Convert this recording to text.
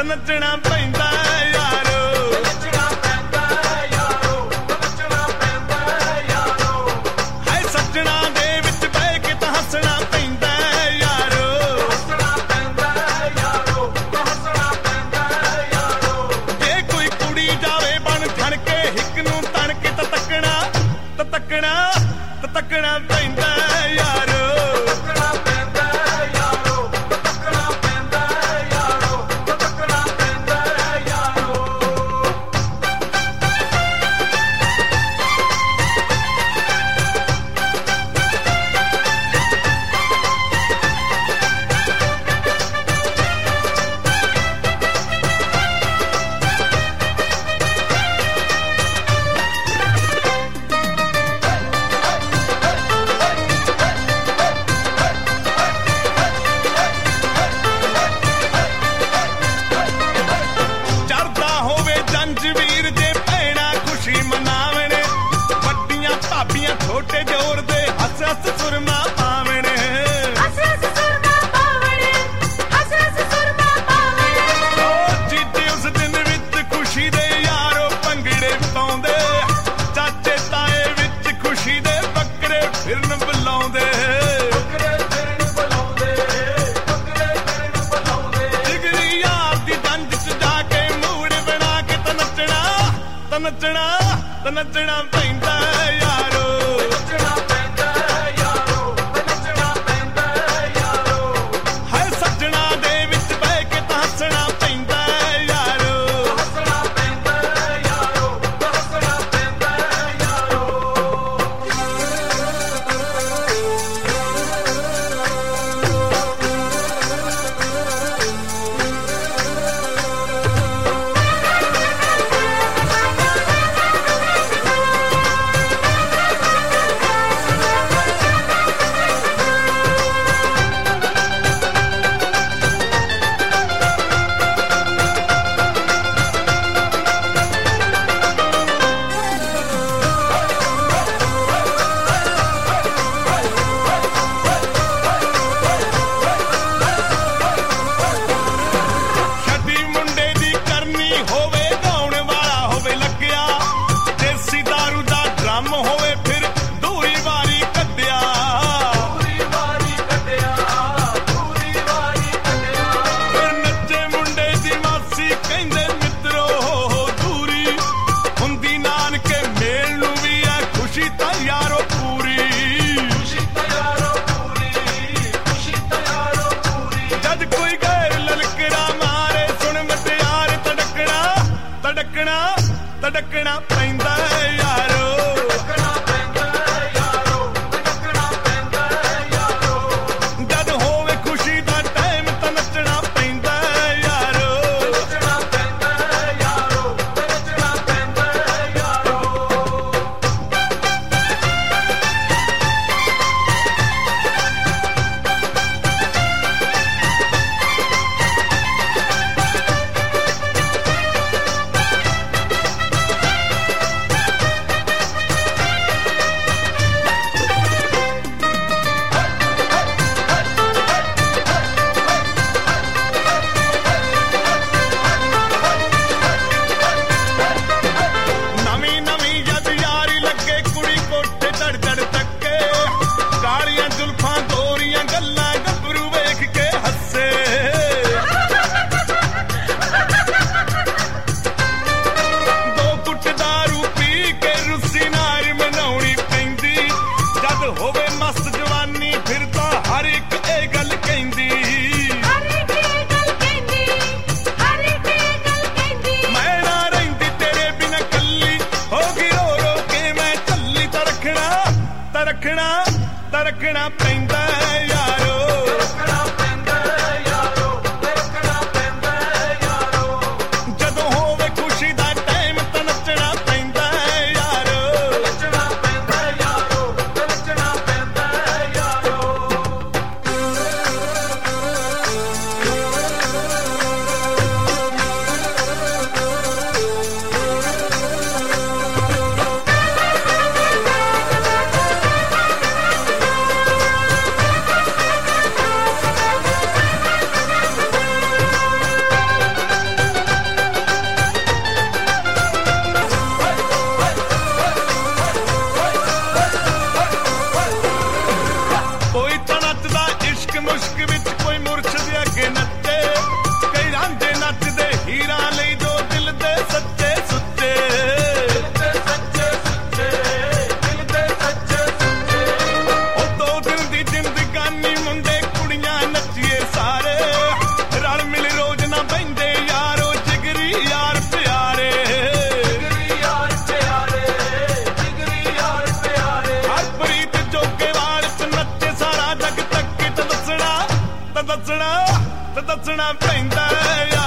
ਨੱਚਣਾ ਪੈਂਦਾ ਯਾਰੋ ਨੱਚਣਾ ਪੈਂਦਾ ਯਾਰੋ ਨੱਚਣਾ ਪੈਂਦਾ ਯਾਰੋ ਹਾਏ ਸੱਜਣਾ ਦੇ ਵਿੱਚ ਬਹਿ ਕੇ ਤਾਂ ਹੱਸਣਾ ਪੈਂਦਾ ਯਾਰੋ ਹੱਸਣਾ ਪੈਂਦਾ ਯਾਰੋ ਹੱਸਣਾ ਪੈਂਦਾ ਯਾਰੋ ਜੇ ਕੋਈ ਕੁੜੀ ਜਾਵੇ ਬਣ ਠਣ ਕੇ ਹਿੱਕ ਨੂੰ ਤਣ ਕੇ ਤਾਂ ਤੱਕਣਾ ਪੈਂਦਾ ਯਾਰੋ ਤੱਕਣਾ ਪੈਂਦਾ ਯਾਰੋ ਤੱਕਣਾ ਪੈਂਦਾ ਯਾਰੋ ਤੱਕਣਾ ਪੈਂਦਾ ਯਾਰੋ ਜੰਜਵੀਰ ਦੇ ਭੈਣਾ ਖੁਸ਼ੀ ਮਨਾਵਣ ਵੱਡੀਆਂ ਭਾਬੀਆਂ ਛੋਟੇ ਜੋਰ ਦੇ ਹੱਸ ਹੱਸ ਸੁਰਮਾ ਪਾਵਣ ਹੱਸ ਹੱਸ ਸੁਰਮਾ ਪਾਵਣ ਹੱਸ ਹੱਸ ਸੁਰਮਾ ਪਾਵਣ ਓ ਜੀਤੇ ਉਸ ਦਿਨ ਵਿੱਚ ਖੁਸ਼ੀ ਦੇ ਯਾਰੋ ਭੰਗੜੇ ਪਾਉਂਦੇ ਚਾਚੇ ਤਾਏ ਵਿੱਚ ਖੁਸ਼ੀ ਦੇ ਬੱਕਰੇ ਫਿਰਨ ਬੁਲਾਉਂਦੇ ਨੱਚਣਾ ਪੈਂਦਾ ਯਾਰੋ ਨੱਚਣਾ ਪੈਂਦਾ ਯਾਰੋ ਨੱਚਣਾ ਪੈਂਦਾ ਯਾਰੋ ਹਾਏ ਸੱਜਣਾ ਦੇ ਵਿੱਚ ਬਹਿ ਕੇ ਤਾਂ ਹੱਸਣਾ ਪੈਂਦਾ ਯਾਰੋ ਹੱਸਣਾ ਪੈਂਦਾ ਯਾਰੋ ਹੱਸਣਾ ਪੈਂਦਾ ਯਾਰੋ ਤੜਕਣਾ ਪੈਂਦਾ ਯਾਰੋ ਤੜਕਣਾ ਪੈਂਦਾ ਯਾਰੋ ਤੜਕਣਾ ਪੈਂਦਾ ਯਾਰੋ ਜਦ ਹੋਵੇ ਖੁਸ਼ੀ ਦਾ ਟਾਈਮ ਤਾਂ ਨੱਚਣਾ ਪੈਂਦਾ ਯਾਰੋ ਨੱਚਣਾ ਪੈਂਦਾ ਯਾਰੋ ਨੱਚਣਾ ਪੈਂਦਾ ਯਾਰੋ ਹੋਵੇ ਮਸਤ ਜਵਾਨੀ ਫਿਰ ਤਾਂ ਹਰ ਇੱਕ ਇਹ ਗੱਲ ਕਹਿੰਦੀ ਹਰ ਇੱਕ ਇਹ ਗੱਲ ਕਹਿੰਦੀ ਹਰ ਇੱਕ ਇਹ ਗੱਲ ਕਹਿੰਦੀ ਮੈਂ ਨਾ ਰਹਿੰਦੀ ਤੇਰੇ ਬਿਨਾਂ ਕੱਲੀ ਹੋ ਗਈ ਰੋ ਰੋ ਕੇ ਮੈਂ ਚੱਲੀ ਤਾਂ ਰੱਖਣਾ ਪੈਂਦਾ ਯਾਰੋ ਰੱਖਣਾ ਪੈਂਦਾ ਯਾਰੋ ਰੱਖਣਾ ਪੈਂਦਾ ਯਾਰੋ ਜਦੋਂ ਹੋਵੇ ਖੁਸ਼ੀ ਦਾ ਟਾਈਮ ਤਾਂ ਨੱਚਣਾ ਪੈਂਦਾ ਯਾਰੋ ਨੱਚਣਾ ਪੈਂਦਾ ਯਾਰੋ ਨੱਚਣਾ ਪੈਂਦਾ ਯਾਰੋ ਦੱਸਣਾ ਪੈਂਦਾ